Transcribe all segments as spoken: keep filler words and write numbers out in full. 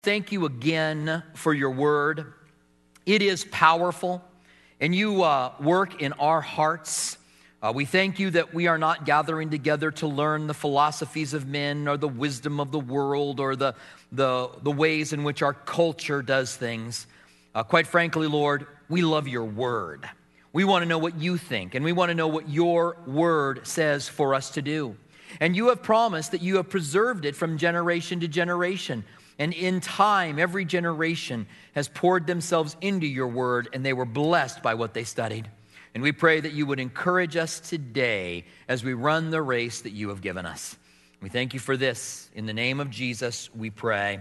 Thank you again for your word. It is powerful, and you uh, work in our hearts. Uh, we thank you that we are not gathering together to learn the philosophies of men or the wisdom of the world or the, the, the ways in which our culture does things. Uh, quite frankly, Lord, we love your word. We want to know what you think, and we want to know what your word says for us to do. And you have promised that you have preserved it from generation to generation. And in time, every generation has poured themselves into your word, and they were blessed by what they studied. And we pray that you would encourage us today as we run the race that you have given us. We thank you for this. In the name of Jesus, we pray.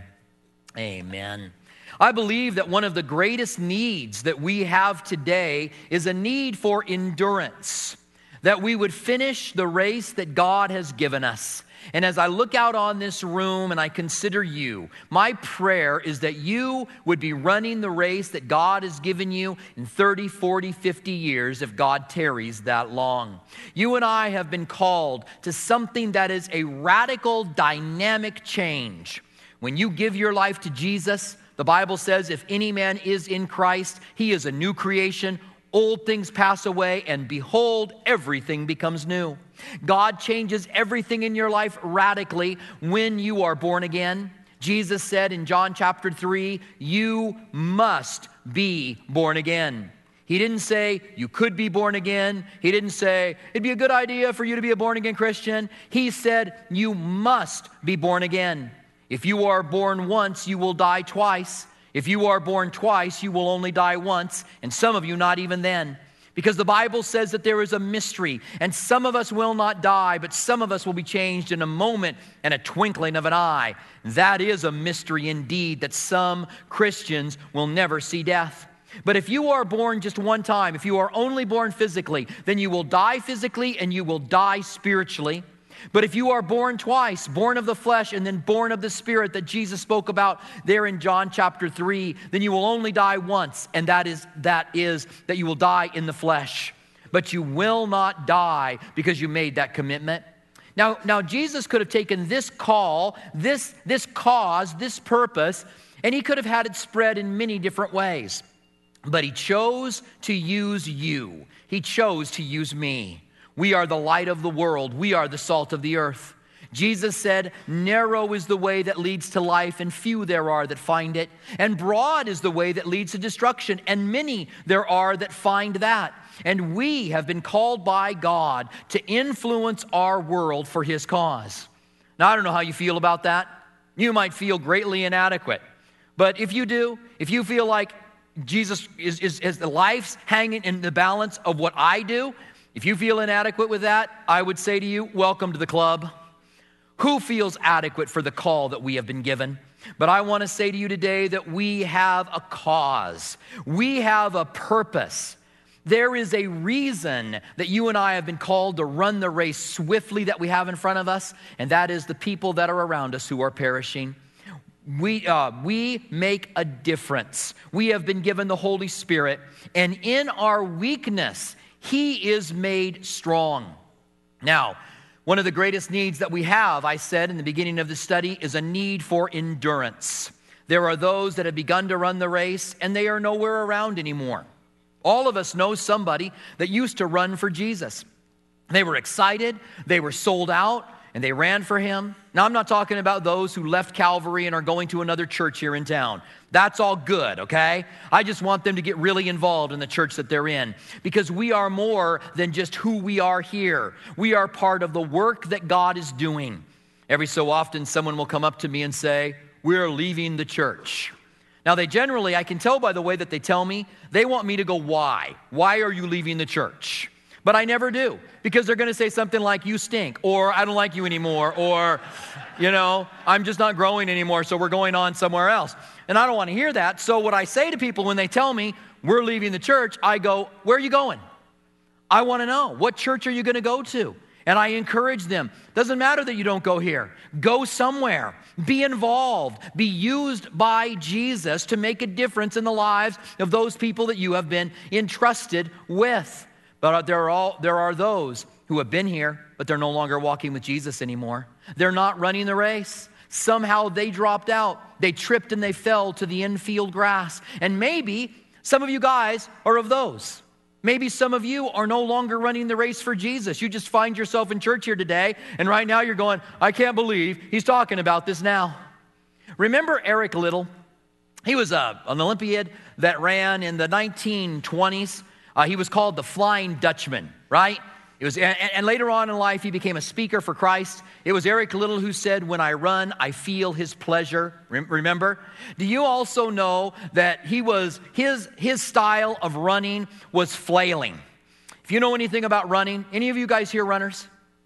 Amen. I believe that one of the greatest needs that we have today is a need for endurance, that we would finish the race that God has given us. And as I look out on this room and I consider you, my prayer is that you would be running the race that God has given you in thirty, forty, fifty years if God tarries that long. You and I have been called to something that is a radical, dynamic change. When you give your life to Jesus, the Bible says if any man is in Christ, he is a new creation. Old things pass away, and behold, everything becomes new. God changes everything in your life radically when you are born again. Jesus said in John chapter three, you must be born again. He didn't say you could be born again. He didn't say it'd be a good idea for you to be a born again Christian. He said you must be born again. If you are born once, you will die twice. If you are born twice, you will only die once, and some of you not even then. Because the Bible says that there is a mystery, and some of us will not die, but some of us will be changed in a moment and a twinkling of an eye. That is a mystery indeed, that some Christians will never see death. But if you are born just one time, if you are only born physically, then you will die physically and you will die spiritually. But if you are born twice, born of the flesh and then born of the Spirit that Jesus spoke about there in John chapter three, then you will only die once, and that is that is that you will die in the flesh. But you will not die because you made that commitment. Now, now Jesus could have taken this call, this, this cause, this purpose, and he could have had it spread in many different ways. But he chose to use you. He chose to use me. We are the light of the world. We are the salt of the earth. Jesus said, narrow is the way that leads to life, and few there are that find it. And broad is the way that leads to destruction, and many there are that find that. And we have been called by God to influence our world for his cause. Now, I don't know how you feel about that. You might feel greatly inadequate. But if you do, if you feel like Jesus is, is, is the life's hanging in the balance of what I do, if you feel inadequate with that, I would say to you, welcome to the club. Who feels adequate for the call that we have been given? But I want to say to you today that we have a cause. We have a purpose. There is a reason that you and I have been called to run the race swiftly that we have in front of us, and that is the people that are around us who are perishing. We, uh, we make a difference. We have been given the Holy Spirit, and in our weakness, he is made strong. Now, one of the greatest needs that we have, I said in the beginning of the study, is a need for endurance. There are those that have begun to run the race, and they are nowhere around anymore. All of us know somebody that used to run for Jesus. They were excited, they were sold out, and they ran for him. Now, I'm not talking about those who left Calvary and are going to another church here in town. That's all good, okay? I just want them to get really involved in the church that they're in, because we are more than just who we are here. We are part of the work that God is doing. Every so often, someone will come up to me and say, we're leaving the church. Now, they generally, I can tell by the way that they tell me, they want me to go, why? Why are you leaving the church? But I never do, because they're going to say something like, you stink, or I don't like you anymore, or, you know, I'm just not growing anymore, so we're going on somewhere else. And I don't want to hear that. So what I say to people when they tell me, we're leaving the church, I go, where are you going? I want to know, what church are you going to go to? And I encourage them, doesn't matter that you don't go here. Go somewhere. Be involved. Be used by Jesus to make a difference in the lives of those people that you have been entrusted with. But there are, all, there are those who have been here, but they're no longer walking with Jesus anymore. They're not running the race. Somehow they dropped out. They tripped and they fell to the infield grass. And maybe some of you guys are of those. Maybe some of you are no longer running the race for Jesus. You just find yourself in church here today, and right now you're going, I can't believe he's talking about this now. Remember Eric Liddell? He was a, an Olympiad that ran in the nineteen twenties. Uh, he was called the Flying Dutchman, right? It was, and, and later on in life, he became a speaker for Christ. It was Eric Liddell who said, when I run, I feel his pleasure. Remember? Do you also know that he was his, his style of running was flailing? If you know anything about running, any of you guys here runners?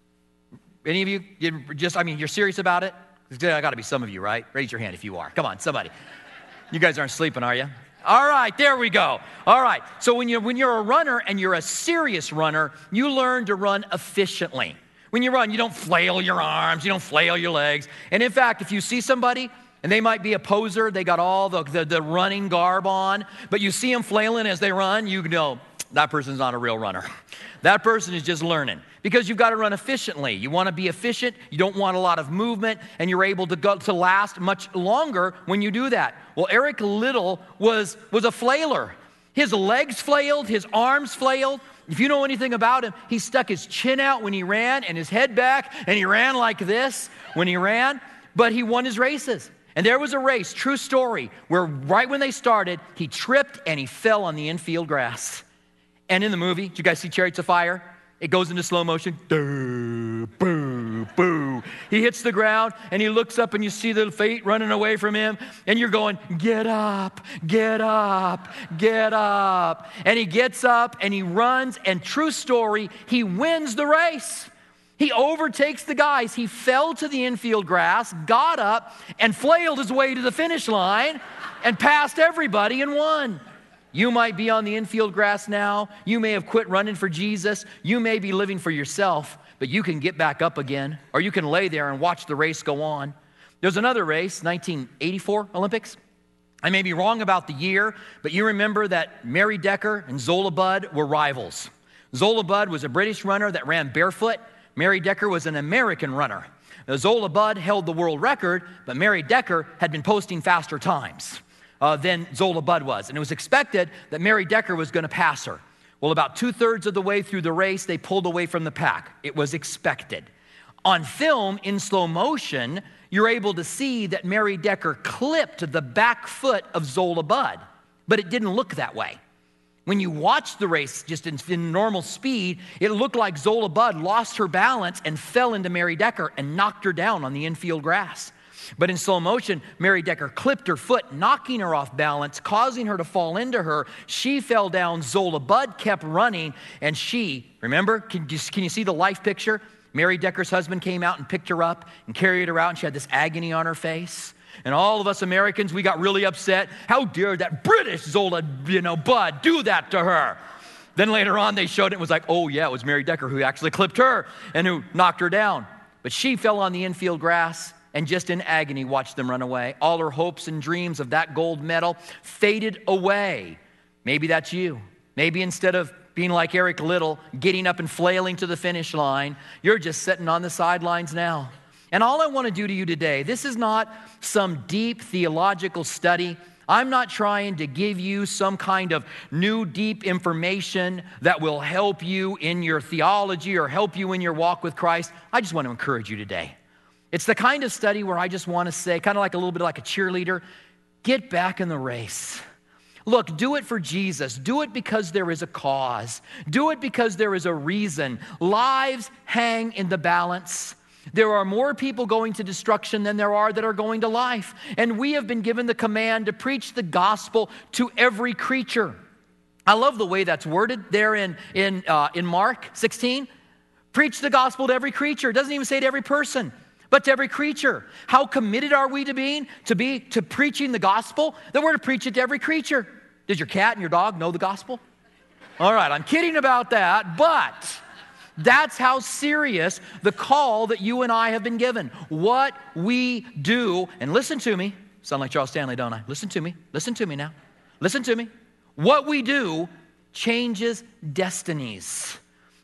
Any of you? You just, I mean, you're serious about it? There's got to be some of you, right? Raise your hand if you are. Come on, somebody. You guys aren't sleeping, are you? All right, there we go. All right, so when you're, when you're a runner and you're a serious runner, you learn to run efficiently. When you run, you don't flail your arms, you don't flail your legs. And in fact, if you see somebody, and they might be a poser, they got all the, the, the running garb on, but you see them flailing as they run, you know, that person's not a real runner. That person is just learning, because you've got to run efficiently. You want to be efficient, you don't want a lot of movement, and you're able to go to last much longer when you do that. Well, Eric Liddell was, was a flailer. His legs flailed, his arms flailed. If you know anything about him, he stuck his chin out when he ran and his head back, and he ran like this when he ran, but he won his races. And there was a race, true story, where right when they started, he tripped and he fell on the infield grass. And in the movie, did you guys see Chariots of Fire? It goes into slow motion. Boo, boo, boo. He hits the ground and he looks up and you see the fate running away from him. And you're going, get up, get up, get up. And he gets up and he runs. And true story, he wins the race. He overtakes the guys. He fell to the infield grass, got up, and flailed his way to the finish line and passed everybody and won. You might be on the infield grass now. You may have quit running for Jesus. You may be living for yourself, but you can get back up again, or you can lay there and watch the race go on. There's another race, nineteen eighty-four Olympics. I may be wrong about the year, but you remember that Mary Decker and Zola Budd were rivals. Zola Budd was a British runner that ran barefoot. Mary Decker was an American runner. Now, Zola Budd held the world record, but Mary Decker had been posting faster times Uh, than Zola Budd was. And it was expected that Mary Decker was going to pass her. Well, about two-thirds of the way through the race, they pulled away from the pack. It was expected. On film, in slow motion, you're able to see that Mary Decker clipped the back foot of Zola Budd, but it didn't look that way. When you watch the race just in, in normal speed, it looked like Zola Budd lost her balance and fell into Mary Decker and knocked her down on the infield grass. But in slow motion, Mary Decker clipped her foot, knocking her off balance, causing her to fall into her. She fell down. Zola Budd kept running, and she, remember, can you, can you see the life picture? Mary Decker's husband came out and picked her up and carried her out, and she had this agony on her face. And all of us Americans, we got really upset. How dare that British Zola, you know, Budd do that to her? Then later on, they showed it. It was like, oh, yeah, it was Mary Decker who actually clipped her and who knocked her down. But she fell on the infield grass, and just in agony watched them run away. All her hopes and dreams of that gold medal faded away. Maybe that's you. Maybe instead of being like Eric Liddell, getting up and flailing to the finish line, you're just sitting on the sidelines now. And all I want to do to you today, this is not some deep theological study. I'm not trying to give you some kind of new deep information that will help you in your theology or help you in your walk with Christ. I just want to encourage you today. It's the kind of study where I just want to say, kind of like a little bit like a cheerleader, get back in the race. Look, do it for Jesus. Do it because there is a cause. Do it because there is a reason. Lives hang in the balance. There are more people going to destruction than there are that are going to life. And we have been given the command to preach the gospel to every creature. I love the way that's worded there in, in, uh, in Mark sixteen. Preach the gospel to every creature. It doesn't even say to every person, but to every creature. How committed are we to being, to be, to preaching the gospel? That we're to preach it to every creature. Does your cat and your dog know the gospel? All right, I'm kidding about that, but that's how serious the call that you and I have been given. What we do, and listen to me. Sound like Charles Stanley, don't I? Listen to me. Listen to me now. Listen to me. What we do changes destinies.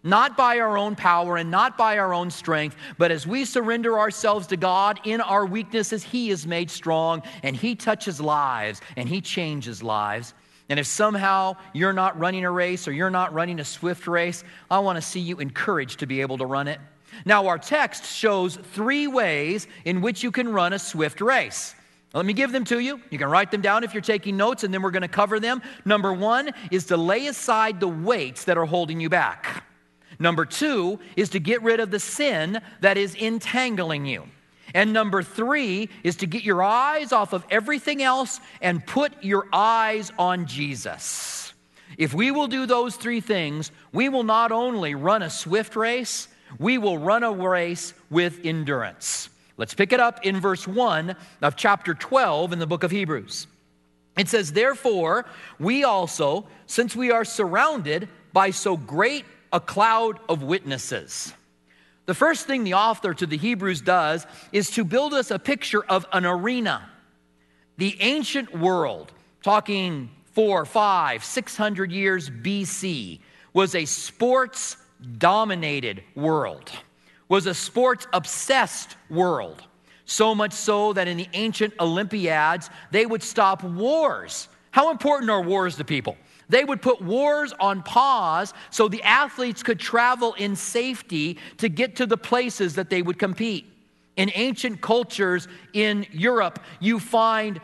not by our own power and not by our own strength, but as we surrender ourselves to God in our weaknesses, He is made strong, and He touches lives, and He changes lives. And if somehow you're not running a race or you're not running a swift race, I want to see you encouraged to be able to run it. Now, our text shows three ways in which you can run a swift race. Let me give them to you. You can write them down if you're taking notes, and then we're going to cover them. Number one is to lay aside the weights that are holding you back. Number two is to get rid of the sin that is entangling you. And number three is to get your eyes off of everything else and put your eyes on Jesus. If we will do those three things, we will not only run a swift race, we will run a race with endurance. Let's pick it up in verse one of chapter twelve in the book of Hebrews. It says, "Therefore, we also, since we are surrounded by so great a cloud of witnesses." The first thing the author to the Hebrews does is to build us a picture of an arena. The ancient world, talking four, five, six hundred years B C, was a sports-dominated world, was a sports-obsessed world. So much so that in the ancient Olympiads, they would stop wars. How important are wars to people? They would put wars on pause so the athletes could travel in safety to get to the places that they would compete. In ancient cultures in Europe, you find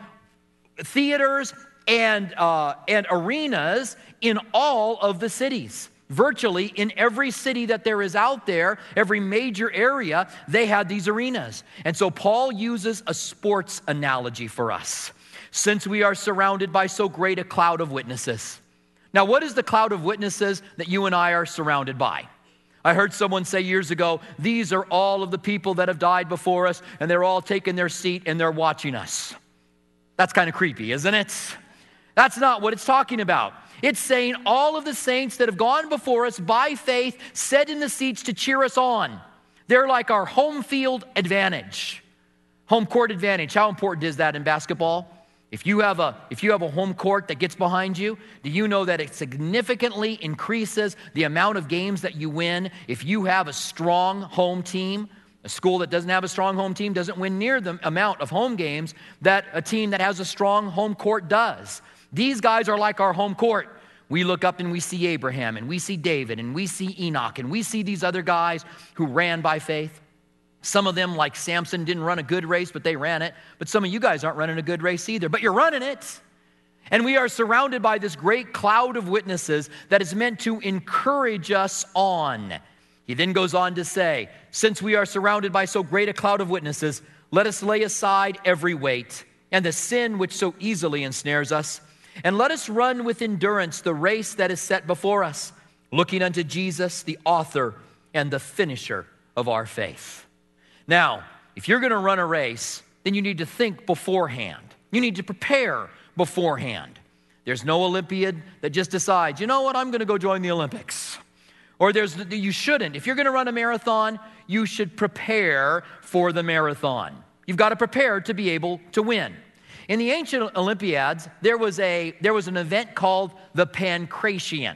theaters and, uh, and arenas in all of the cities. Virtually in every city that there is out there, every major area, they had these arenas. And so Paul uses a sports analogy for us. Since we are surrounded by so great a cloud of witnesses. Now, what is the cloud of witnesses that you and I are surrounded by? I heard someone say years ago, these are all of the people that have died before us, and they're all taking their seat and they're watching us. That's kind of creepy, isn't it? That's not what it's talking about. It's saying all of the saints that have gone before us by faith, sat in the seats to cheer us on. They're like our home field advantage. Home court advantage. How important is that in basketball? If you have a if you have a home court that gets behind you, do you know that it significantly increases the amount of games that you win if you have a strong home team? A school that doesn't have a strong home team doesn't win near the amount of home games that a team that has a strong home court does. These guys are like our home court. We look up and we see Abraham and we see David and we see Enoch and we see these other guys who ran by faith. Some of them, like Samson, didn't run a good race, but they ran it. But some of you guys aren't running a good race either, but you're running it. And we are surrounded by this great cloud of witnesses that is meant to encourage us on. He then goes on to say, since we are surrounded by so great a cloud of witnesses, let us lay aside every weight and the sin which so easily ensnares us, and let us run with endurance the race that is set before us, looking unto Jesus, the author and the finisher of our faith. Now, if you're going to run a race, then you need to think beforehand. You need to prepare beforehand. There's no Olympiad that just decides, you know what, I'm going to go join the Olympics. Or there's you shouldn't. If you're going to run a marathon, you should prepare for the marathon. You've got to prepare to be able to win. In the ancient Olympiads, there was a there was an event called the Pancration.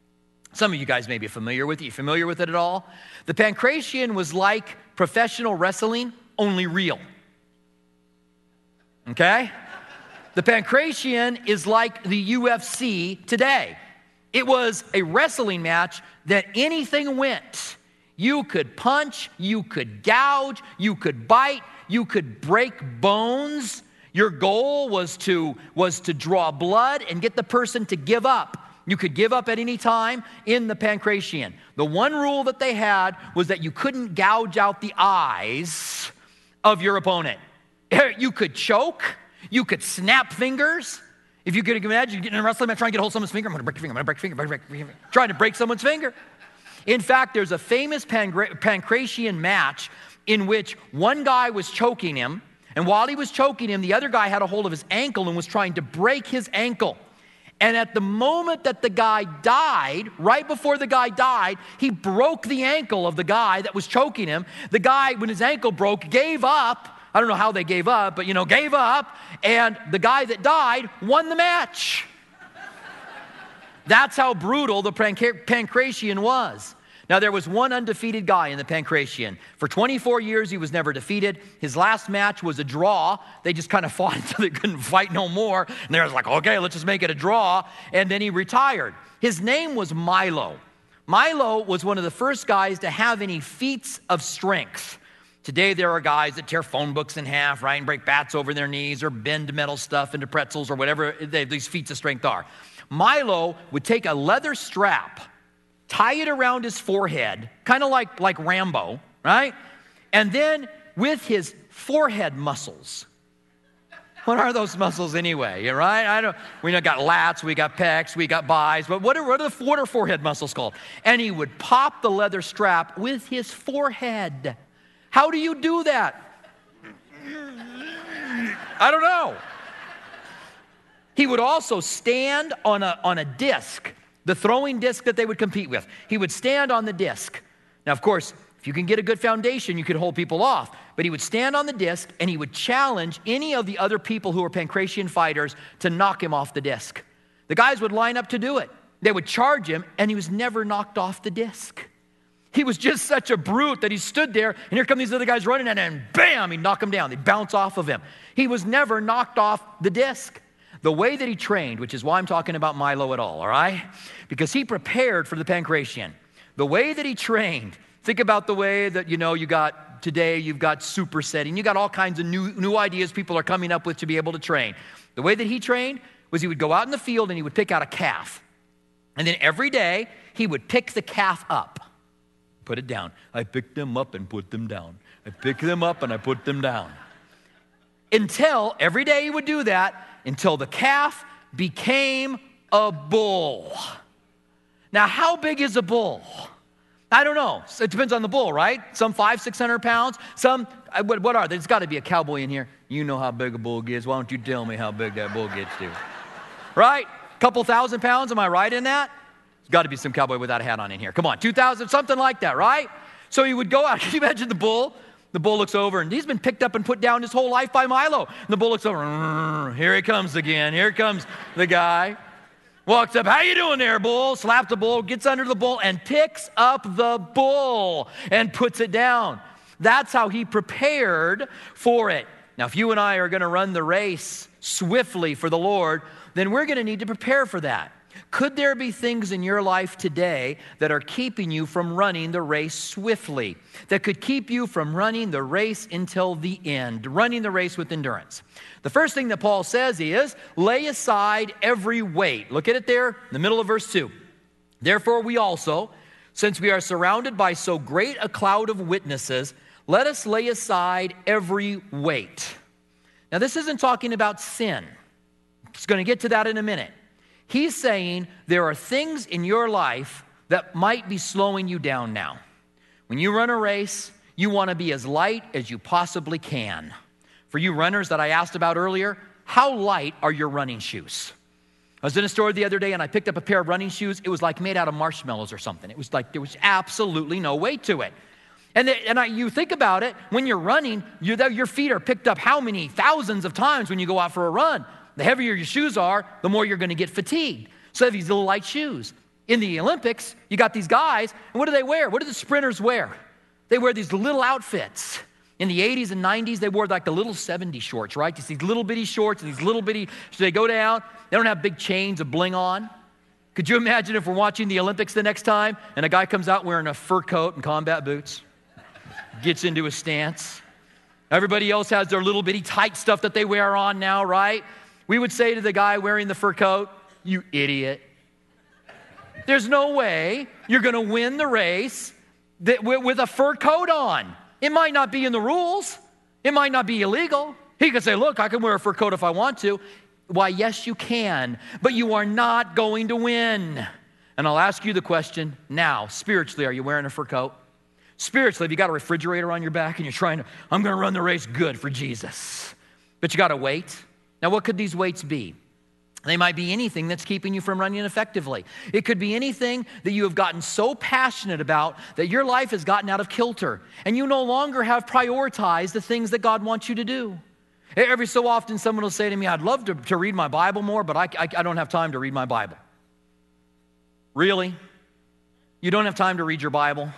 Some of you guys may be familiar with it. You familiar with it at all? The Pancration was like professional wrestling, only real. Okay? The Pancration is like the U F C today. It was a wrestling match that anything went. You could punch, you could gouge, you could bite, you could break bones. Your goal was to, was to draw blood and get the person to give up. You could give up at any time in the Pancration. The one rule that they had was that you couldn't gouge out the eyes of your opponent. You could choke. You could snap fingers. If you could imagine you getting in a wrestling match trying to get a hold of someone's finger, I'm going to break your finger, I'm going to break your finger, I'm going to break your finger, trying to break someone's finger. In fact, there's a famous Pancration match in which one guy was choking him, and while he was choking him, the other guy had a hold of his ankle and was trying to break his ankle. And at the moment that the guy died, right before the guy died, he broke the ankle of the guy that was choking him. The guy, when his ankle broke, gave up. I don't know how they gave up, but, you know, gave up. And the guy that died won the match. That's how brutal the Pancration was. Now, there was one undefeated guy in the Pancratian. For twenty-four years, he was never defeated. His last match was a draw. They just kind of fought until they couldn't fight no more. And they was like, okay, let's just make it a draw. And then he retired. His name was Milo. Milo was one of the first guys to have any feats of strength. Today, there are guys that tear phone books in half, right, and break bats over their knees or bend metal stuff into pretzels or whatever they, these feats of strength are. Milo would take a leather strap, tie it around his forehead, kind of like, like Rambo, right? And then with his forehead muscles. What are those muscles anyway, right? I don't, we got lats, we got pecs, we got buys, but what are, what are the what are forehead muscles called? And he would pop the leather strap with his forehead. How do you do that? I don't know. He would also stand on a, on a disc, the throwing disc that they would compete with. He would stand on the disc. Now, of course, if you can get a good foundation, you could hold people off. But he would stand on the disc and he would challenge any of the other people who were Pancratian fighters to knock him off the disc. The guys would line up to do it. They would charge him and he was never knocked off the disc. He was just such a brute that he stood there and here come these other guys running at him and bam, he'd knock them down. They'd bounce off of him. He was never knocked off the disc. The way that he trained, which is why I'm talking about Milo at all, all right? Because he prepared for the Pancratian. The way that he trained, think about the way that, you know, you got today, you've got supersetting. You got all kinds of new, new ideas people are coming up with to be able to train. The way that he trained was he would go out in the field and he would pick out a calf. And then every day, he would pick the calf up, put it down. I picked them up and put them down. I picked them up and I put them down. Until, every day he would do that, until the calf became a bull. Now, how big is a bull? I don't know. It depends on the bull, right? Some five, six hundred pounds. Some, what, what are they? There's got to be a cowboy in here. You know how big a bull gets. Why don't you tell me how big that bull gets to? Right? Couple thousand pounds. Am I right in that? There's got to be some cowboy without a hat on in here. Come on, two thousand, something like that, right? So he would go out. Can you imagine the bull? The bull looks over, and he's been picked up and put down his whole life by Milo. And the bull looks over. Here he comes again. Here comes the guy. Walks up, how you doing there, bull? Slaps the bull, gets under the bull, and picks up the bull and puts it down. That's how he prepared for it. Now, if you and I are going to run the race swiftly for the Lord, then we're going to need to prepare for that. Could there be things in your life today that are keeping you from running the race swiftly, that could keep you from running the race until the end, running the race with endurance? The first thing that Paul says is, lay aside every weight. Look at it there in the middle of verse two. Therefore we also, since we are surrounded by so great a cloud of witnesses, let us lay aside every weight. Now this isn't talking about sin. It's going to get to that in a minute. He's saying there are things in your life that might be slowing you down now. When you run a race, you want to be as light as you possibly can. For you runners that I asked about earlier, how light are your running shoes? I was in a store the other day and I picked up a pair of running shoes. It was like made out of marshmallows or something. It was like there was absolutely no weight to it. And, the, and I, you think about it, when you're running, you, your feet are picked up how many thousands of times when you go out for a run? The heavier your shoes are, the more you're going to get fatigued. So they have these little light shoes. In the Olympics, you got these guys, and what do they wear? What do the sprinters wear? They wear these little outfits. In the eighties and nineties, they wore like the little seventy shorts, right? Just these little bitty shorts and these little bitty, so they go down. They don't have big chains of bling on. Could you imagine if we're watching the Olympics the next time, and a guy comes out wearing a fur coat and combat boots, gets into a stance. Everybody else has their little bitty tight stuff that they wear on now, right? We would say to the guy wearing the fur coat, you idiot. There's no way you're going to win the race that, with a fur coat on. It might not be in the rules. It might not be illegal. He could say, look, I can wear a fur coat if I want to. Why, yes, you can, but you are not going to win. And I'll ask you the question now, spiritually, are you wearing a fur coat? Spiritually, have you got a refrigerator on your back and you're trying to, I'm going to run the race good for Jesus. But you got to wait. Now, what could these weights be? They might be anything that's keeping you from running effectively. It could be anything that you have gotten so passionate about that your life has gotten out of kilter and you no longer have prioritized the things that God wants you to do. Every so often, someone will say to me, I'd love to, to read my Bible more, but I, I, I don't have time to read my Bible. Really? You don't have time to read your Bible.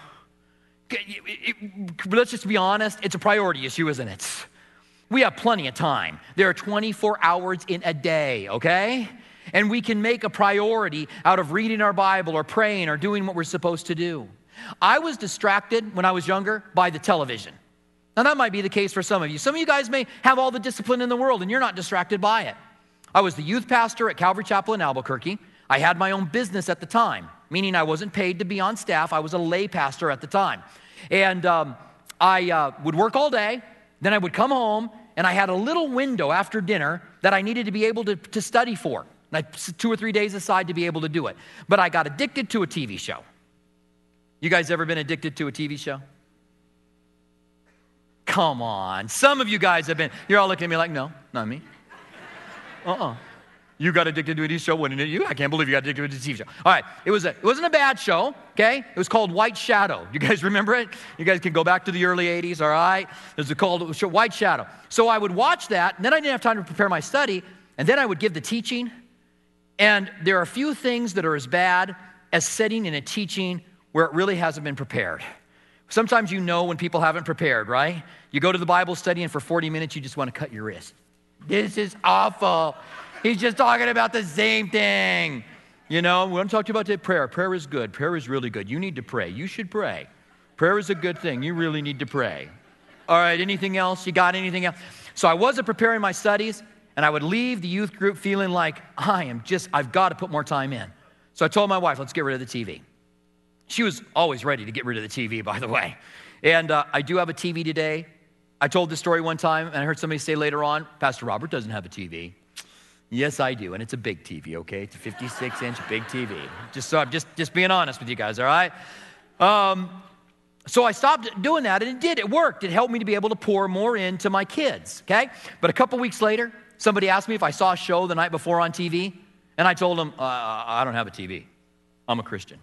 Let's just be honest, it's a priority issue, isn't it? We have plenty of time. There are twenty-four hours in a day, okay? And we can make a priority out of reading our Bible or praying or doing what we're supposed to do. I was distracted when I was younger by the television. Now, that might be the case for some of you. Some of you guys may have all the discipline in the world, and you're not distracted by it. I was the youth pastor at Calvary Chapel in Albuquerque. I had my own business at the time, meaning I wasn't paid to be on staff. I was a lay pastor at the time. And um, I uh, would work all day. Then I would come home, and I had a little window after dinner that I needed to be able to, to study for. And I put two or three days aside to be able to do it. But I got addicted to a T V show. You guys ever been addicted to a T V show? Come on. Some of you guys have been. You're all looking at me like, no, not me. Uh-uh. You got addicted to a T V show, wasn't it you? I can't believe you got addicted to a T V show. All right, it, was a, it wasn't a bad show, okay? It was called White Shadow. You guys remember it? You guys can go back to the early eighties, all right? There's a called show, White Shadow. So I would watch that, and then I didn't have time to prepare my study, and then I would give the teaching. And there are a few things that are as bad as sitting in a teaching where it really hasn't been prepared. Sometimes you know when people haven't prepared, right? You go to the Bible study, and for forty minutes, you just want to cut your wrist. This is awful. He's just talking about the same thing. You know, we want to talk to you about today. Prayer. Prayer is good. Prayer is really good. You need to pray. You should pray. Prayer is a good thing. You really need to pray. All right, anything else? You got anything else? So I wasn't preparing my studies, and I would leave the youth group feeling like, I am just, I've got to put more time in. So I told my wife, let's get rid of the T V. She was always ready to get rid of the T V, by the way. And uh, I do have a T V today. I told this story one time, and I heard somebody say later on, Pastor Robert doesn't have a T V. Yes, I do, and it's a big T V, okay? It's a fifty-six inch big T V. Just so I'm just, just being honest with you guys, all right? Um, so I stopped doing that, and it did. It worked. It helped me to be able to pour more into my kids, okay? But a couple weeks later, somebody asked me if I saw a show the night before on T V, and I told them, uh, I don't have a T V. I'm a Christian.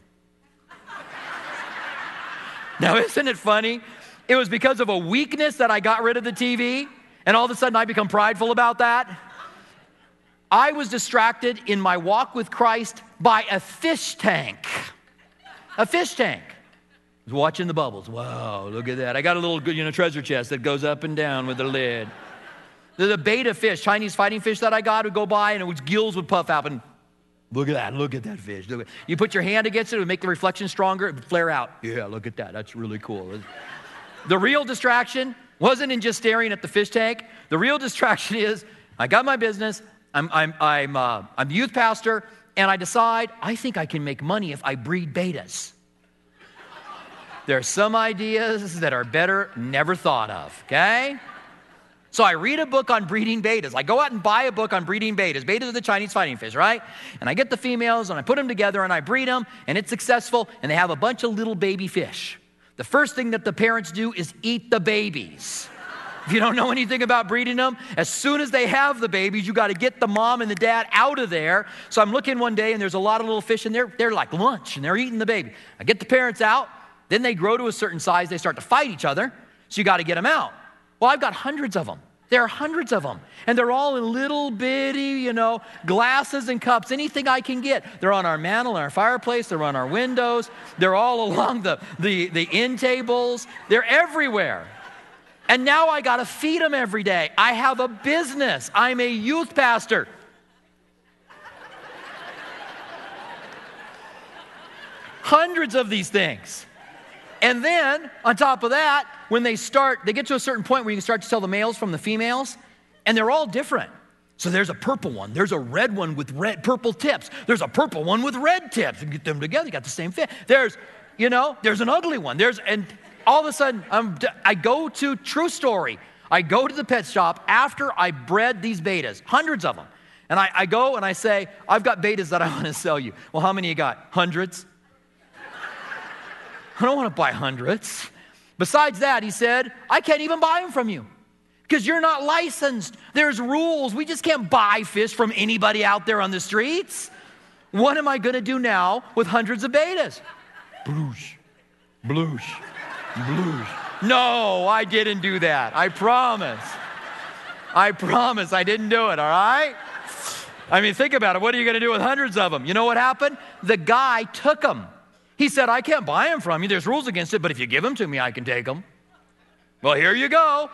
Now, isn't it funny? It was because of a weakness that I got rid of the T V, and all of a sudden I become prideful about that. I was distracted in my walk with Christ by a fish tank. A fish tank. I was watching the bubbles. Wow, look at that. I got a little, you know, treasure chest that goes up and down with a lid. The betta fish, Chinese fighting fish that I got would go by, and it was gills would puff out, and look at that, look at that fish. Look at, you put your hand against it, it would make the reflection stronger, it would flare out. Yeah, look at that, that's really cool. The real distraction wasn't in just staring at the fish tank. The real distraction is, I got my business, I'm, I'm, I'm, uh, I'm the youth pastor, and I decide, I think I can make money if I breed bettas. There are some ideas that are better never thought of, okay? So I read a book on breeding bettas. I go out and buy a book on breeding bettas. Bettas are the Chinese fighting fish, right? And I get the females, and I put them together, and I breed them, and it's successful, and they have a bunch of little baby fish. The first thing that the parents do is eat the babies. If you don't know anything about breeding them, as soon as they have the babies, you got to get the mom and the dad out of there. So I'm looking one day, and there's a lot of little fish, and they're, they're like lunch, and they're eating the baby. I get the parents out. Then they grow to a certain size. They start to fight each other, so you got to get them out. Well, I've got hundreds of them. There are hundreds of them, and they're all in little bitty, you know, glasses and cups, anything I can get. They're on our mantle, our fireplace, they're on our windows, they're all along the, the, the end tables, they're everywhere. And now I got to feed them every day. I have a business. I'm a youth pastor. Hundreds of these things. And then, on top of that, when they start, they get to a certain point where you can start to tell the males from the females, and they're all different. So there's a purple one, there's a red one with red, purple tips, there's a purple one with red tips. You get them together, you got the same fit. There's, you know, there's an ugly one. There's, and all of a sudden, I'm, I go to, true story, I go to the pet shop after I bred these bettas, hundreds of them. And I, I go and I say, I've got bettas that I want to sell you. Well, how many you got? Hundreds? I don't want to buy hundreds. Besides that, he said, I can't even buy them from you because you're not licensed. There's rules. We just can't buy fish from anybody out there on the streets. What am I going to do now with hundreds of bettas? Bloosh, bloosh, bloosh. No, I didn't do that. I promise. I promise I didn't do it, all right? I mean, think about it. What are you going to do with hundreds of them? You know what happened? The guy took them. He said, I can't buy them from you. There's rules against it, but if you give them to me, I can take them. Well, here you go.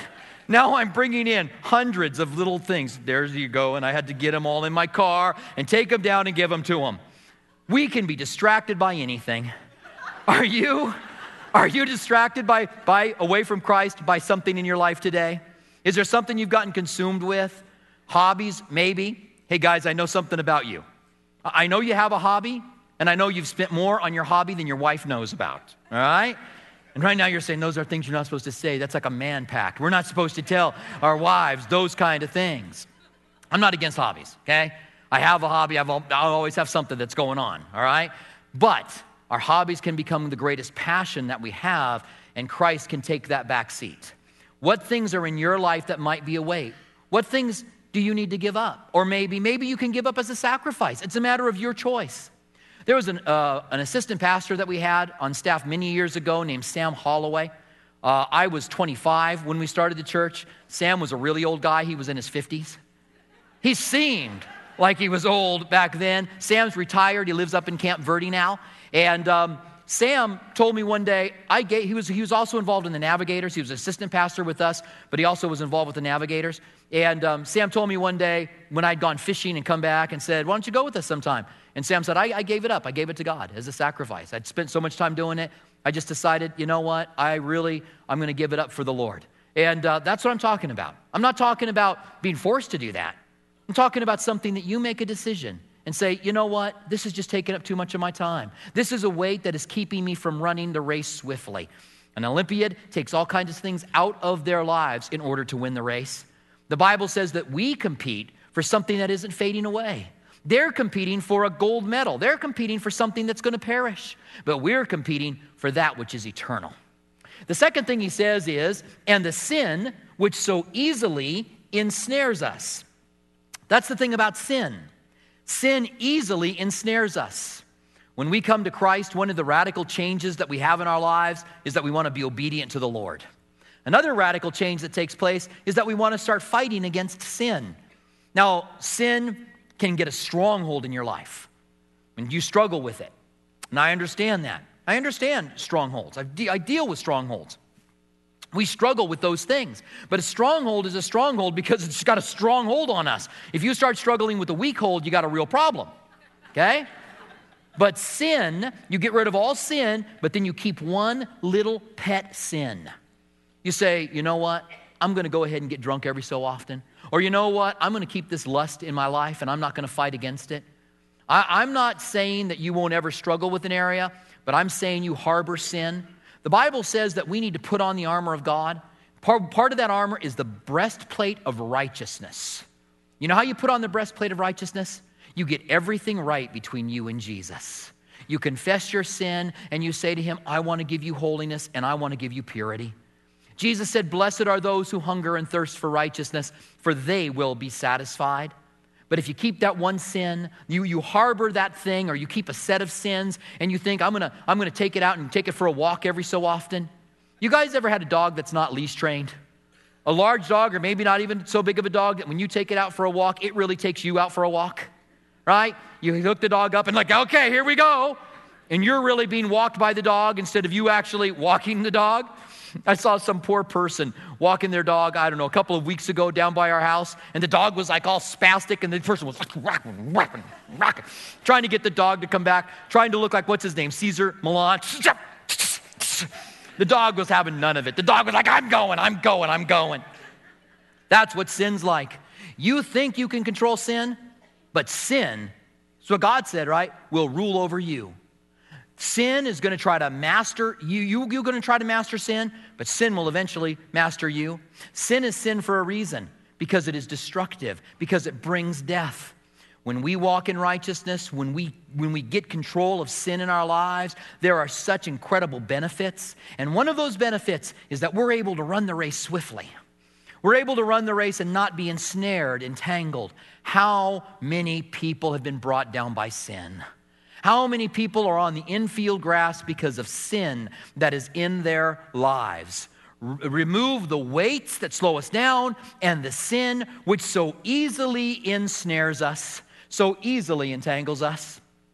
Now I'm bringing in hundreds of little things. There you go. And I had to get them all in my car and take them down and give them to him. We can be distracted by anything. Are you? Are you distracted by, by away from Christ by something in your life today? Is there something you've gotten consumed with? Hobbies, maybe. Hey guys, I know something about you. I know you have a hobby, and I know you've spent more on your hobby than your wife knows about, all right? And right now you're saying those are things you're not supposed to say. That's like a man pact. We're not supposed to tell our wives those kind of things. I'm not against hobbies, okay? I have a hobby. I've, I'll always have something that's going on, all right? But our hobbies can become the greatest passion that we have, and Christ can take that back seat. What things are in your life that might be a weight? What things do you need to give up? Or maybe, maybe you can give up as a sacrifice. It's a matter of your choice. There was an, uh, an assistant pastor that we had on staff many years ago named Sam Holloway. Uh, I was twenty-five when we started the church. Sam was a really old guy. He was in his fifties. He seemed like he was old back then. Sam's retired. He lives up in Camp Verde now. And um, Sam told me one day, I gave, he was he was also involved in the Navigators. He was assistant pastor with us, but he also was involved with the Navigators. And um, Sam told me one day when I'd gone fishing and come back and said, why don't you go with us sometime? And Sam said, I, I gave it up. I gave it to God as a sacrifice. I'd spent so much time doing it. I just decided, you know what? I really, I'm going to give it up for the Lord. And uh, that's what I'm talking about. I'm not talking about being forced to do that. I'm talking about something that you make a decision and say, you know what? This is just taking up too much of my time. This is a weight that is keeping me from running the race swiftly. An Olympiad takes all kinds of things out of their lives in order to win the race. The Bible says that we compete for something that isn't fading away. They're competing for a gold medal. They're competing for something that's going to perish. But we're competing for that which is eternal. The second thing he says is, and the sin which so easily ensnares us. That's the thing about sin. Sin easily ensnares us. When we come to Christ, one of the radical changes that we have in our lives is that we want to be obedient to the Lord. Another radical change that takes place is that we want to start fighting against sin. Now, sin can get a stronghold in your life, and you struggle with it. And I understand that. I understand strongholds. I, de- I deal with strongholds. We struggle with those things. But a stronghold is a stronghold because it's got a strong hold on us. If you start struggling with a weak hold, you got a real problem, okay? But sin, you get rid of all sin, but then you keep one little pet sin. You say, you know what? I'm going to go ahead and get drunk every so often. Or you know what? I'm going to keep this lust in my life and I'm not going to fight against it. I, I'm not saying that you won't ever struggle with an area, but I'm saying you harbor sin. The Bible says that we need to put on the armor of God. Part, part of that armor is the breastplate of righteousness. You know how you put on the breastplate of righteousness? You get everything right between you and Jesus. You confess your sin and you say to him, I want to give you holiness and I want to give you purity. Jesus said, blessed are those who hunger and thirst for righteousness, for they will be satisfied. But if you keep that one sin, you, you harbor that thing, or you keep a set of sins, and you think, I'm gonna, I'm gonna take it out and take it for a walk every so often. You guys ever had a dog that's not leash trained? A large dog, or maybe not even so big of a dog, that when you take it out for a walk, it really takes you out for a walk, right? You hook the dog up and like, okay, here we go. And you're really being walked by the dog instead of you actually walking the dog. I saw some poor person walking their dog, I don't know, a couple of weeks ago down by our house, and the dog was like all spastic, and the person was like rocking, rocking, rocking, trying to get the dog to come back, trying to look like, what's his name, Caesar Milan. The dog was having none of it. The dog was like, I'm going, I'm going, I'm going. That's what sin's like. You think you can control sin, but sin, that's what God said, right, will rule over you. Sin is going to try to master you. you. You're going to try to master sin, but sin will eventually master you. Sin is sin for a reason, because it is destructive, because it brings death. When we walk in righteousness, when we, when we get control of sin in our lives, there are such incredible benefits. And one of those benefits is that we're able to run the race swiftly. We're able to run the race and not be ensnared, entangled. How many people have been brought down by sin? How many people are on the infield grass because of sin that is in their lives? R- remove the weights that slow us down and the sin which so easily ensnares us, so easily entangles us.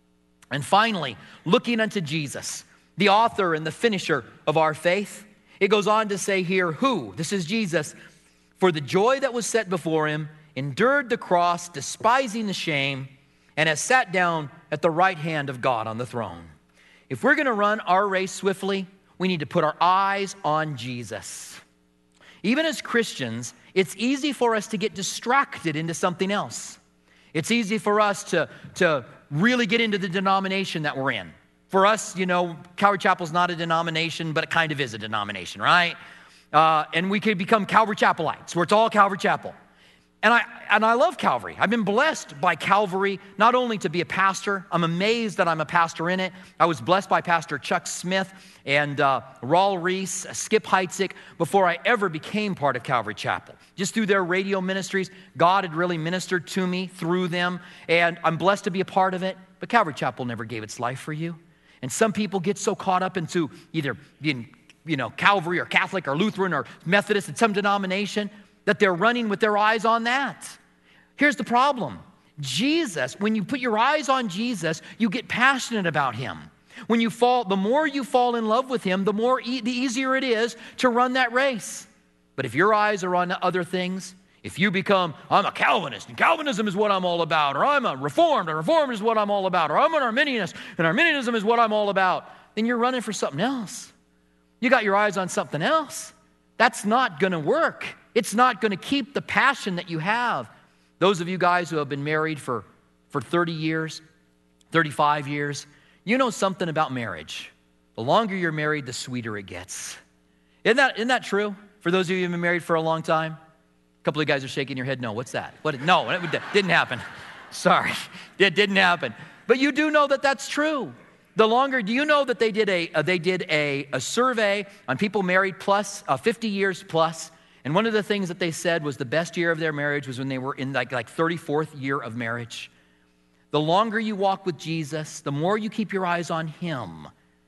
And finally, looking unto Jesus, the author and the finisher of our faith. It goes on to say here, who? This is Jesus. For the joy that was set before him, endured the cross, despising the shame, and has sat down at the right hand of God on the throne. If we're going to run our race swiftly, we need to put our eyes on Jesus. Even as Christians, it's easy for us to get distracted into something else. It's easy for us to, to really get into the denomination that we're in. For us, you know, Calvary Chapel's not a denomination, but it kind of is a denomination, right? Uh, and we could become Calvary Chapelites, where it's all Calvary Chapel. And I and I love Calvary. I've been blessed by Calvary, not only to be a pastor. I'm amazed that I'm a pastor in it. I was blessed by Pastor Chuck Smith and uh, Raul Reese, Skip Heitzig, before I ever became part of Calvary Chapel. Just through their radio ministries, God had really ministered to me through them, and I'm blessed to be a part of it. But Calvary Chapel never gave its life for you. And some people get so caught up into either being, you know, Calvary or Catholic or Lutheran or Methodist in some denomination that they're running with their eyes on that. Here's the problem. Jesus, when you put your eyes on Jesus, you get passionate about him. When you fall, the more you fall in love with him, the more e- the easier it is to run that race. But if your eyes are on other things, if you become, I'm a Calvinist, and Calvinism is what I'm all about, or I'm a Reformed, and Reformed is what I'm all about, or I'm an Arminianist, and Arminianism is what I'm all about, then you're running for something else. You got your eyes on something else. That's not going to work. It's not going to keep the passion that you have. Those of you guys who have been married for, for thirty years, thirty-five years, you know something about marriage. The longer you're married, the sweeter it gets. Isn't that, isn't that true? For those of you who have been married for a long time? A couple of guys are shaking your head. No, what's that? What? No, it didn't happen. Sorry, it didn't happen. But you do know that that's true. The longer, do you know that they did a uh, they did a, a survey on people married plus uh, fifty years plus, and one of the things that they said was the best year of their marriage was when they were in like like thirty-fourth year of marriage. The longer you walk with Jesus, the more you keep your eyes on him,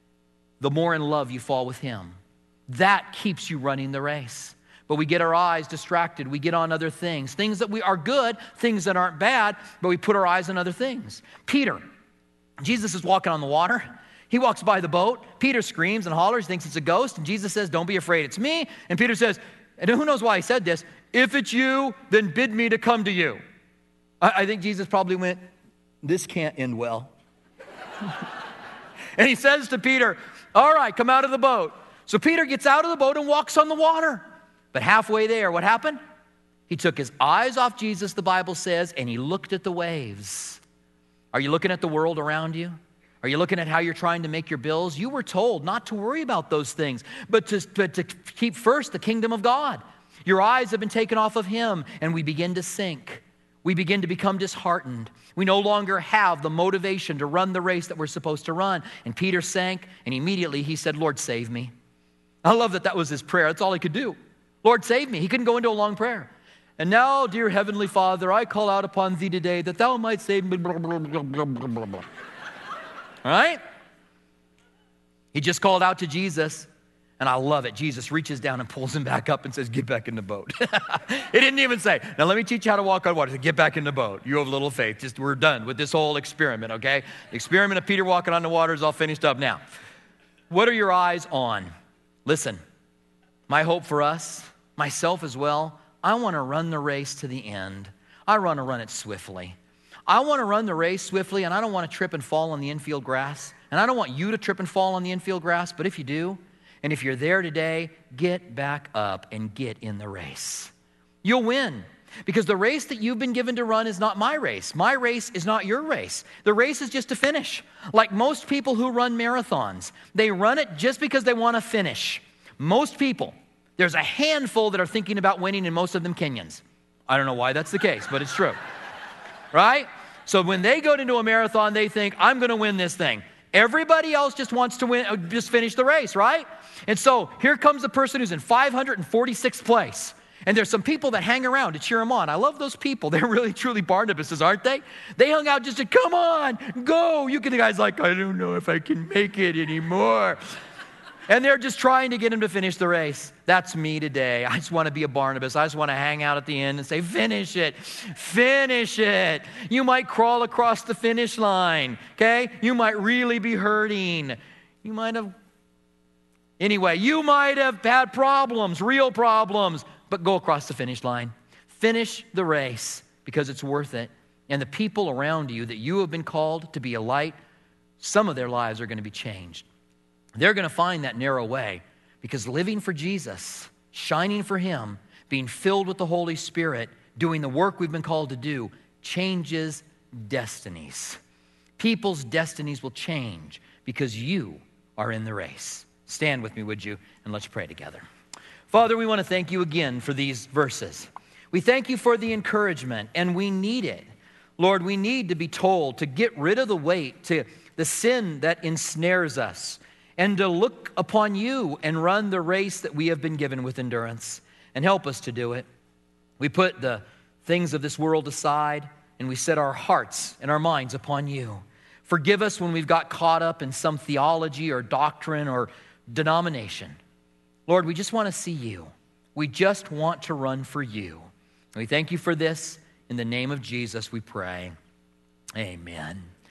the more in love you fall with him. That keeps you running the race. But we get our eyes distracted. We get on other things, things that we are good, things that aren't bad, but we put our eyes on other things. Peter, Jesus is walking on the water. He walks by the boat. Peter screams and hollers, thinks it's a ghost. And Jesus says, don't be afraid, it's me. And Peter says, and who knows why he said this, if it's you, then bid me to come to you. I, I think Jesus probably went, this can't end well. And he says to Peter, all right, come out of the boat. So Peter gets out of the boat and walks on the water. But halfway there, what happened? He took his eyes off Jesus, the Bible says, and he looked at the waves. Are you looking at the world around you? Are you looking at how you're trying to make your bills? You were told not to worry about those things, but to, but to keep first the kingdom of God. Your eyes have been taken off of him, and we begin to sink. We begin to become disheartened. We no longer have the motivation to run the race that we're supposed to run. And Peter sank, and immediately he said, Lord, save me. I love that that was his prayer. That's all he could do. Lord, save me. He couldn't go into a long prayer. And now, dear Heavenly Father, I call out upon thee today that thou might save me. Blah, blah, blah, blah, blah, blah, blah. All right? He just called out to Jesus, and I love it. Jesus reaches down and pulls him back up and says, get back in the boat. He didn't even say, now let me teach you how to walk on water. He said, get back in the boat. You have little faith. Just we're done with this whole experiment, okay? The experiment of Peter walking on the water is all finished up now. What are your eyes on? Listen, my hope for us, myself as well, I want to run the race to the end. I want to run it swiftly. I want to run the race swiftly, and I don't want to trip and fall on the infield grass. And I don't want you to trip and fall on the infield grass, but if you do, and if you're there today, get back up and get in the race. You'll win, because the race that you've been given to run is not my race. My race is not your race. The race is just to finish. Like most people who run marathons, they run it just because they want to finish. Most people, there's a handful that are thinking about winning, and most of them Kenyans. I don't know why that's the case, but it's true. Right? So when they go into a marathon, they think, I'm going to win this thing. Everybody else just wants to win, just finish the race, right? And so here comes the person who's in five hundred forty-sixth place. And there's some people that hang around to cheer him on. I love those people. They're really, truly Barnabas, aren't they? They hung out just to, come on, go. You can, the guy's like, I don't know if I can make it anymore. And they're just trying to get him to finish the race. That's me today. I just want to be a Barnabas. I just want to hang out at the end and say, finish it, finish it. You might crawl across the finish line, okay? You might really be hurting. You might have, anyway, you might have had problems, real problems, but go across the finish line. Finish the race because it's worth it. And the people around you that you have been called to be a light, some of their lives are going to be changed. They're going to find that narrow way because living for Jesus, shining for Him, being filled with the Holy Spirit, doing the work we've been called to do, changes destinies. People's destinies will change because you are in the race. Stand with me, would you? And let's pray together. Father, we want to thank you again for these verses. We thank you for the encouragement, and we need it. Lord, we need to be told to get rid of the weight, to the sin that ensnares us, and to look upon you and run the race that we have been given with endurance, and help us to do it. We put the things of this world aside, and we set our hearts and our minds upon you. Forgive us when we've got caught up in some theology or doctrine or denomination. Lord, we just want to see you. We just want to run for you. And we thank you for this. In the name of Jesus, we pray. Amen.